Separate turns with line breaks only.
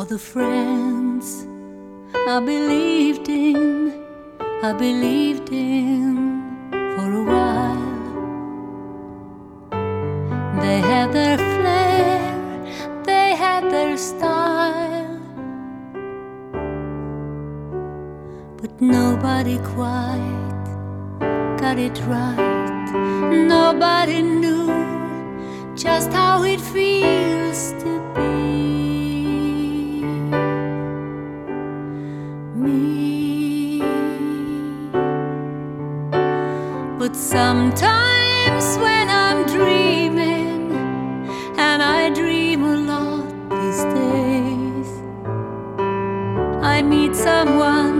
all the friends I believed in for a while. They had their flair, they had their style, but nobody quite got it right. Nobody knew just how it feels to be me. But sometimes when I'm dreaming, and I dream a lot these days, I meet someone